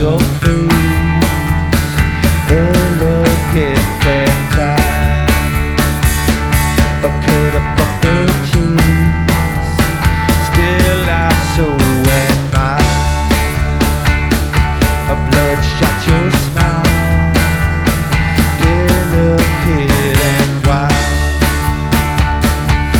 so free in the given time. I could have bought the cheese, still I so am I. A bloodshot your smile.